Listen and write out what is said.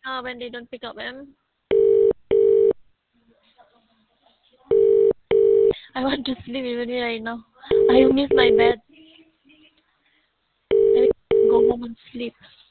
when they don't pick up them. I want to sleep even right now. I miss my bed. I go home and sleep.